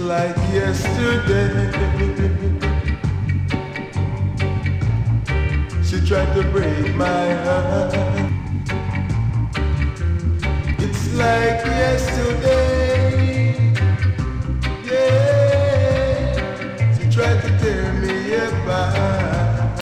like yesterday. She tried to break my heart. It's like yesterday.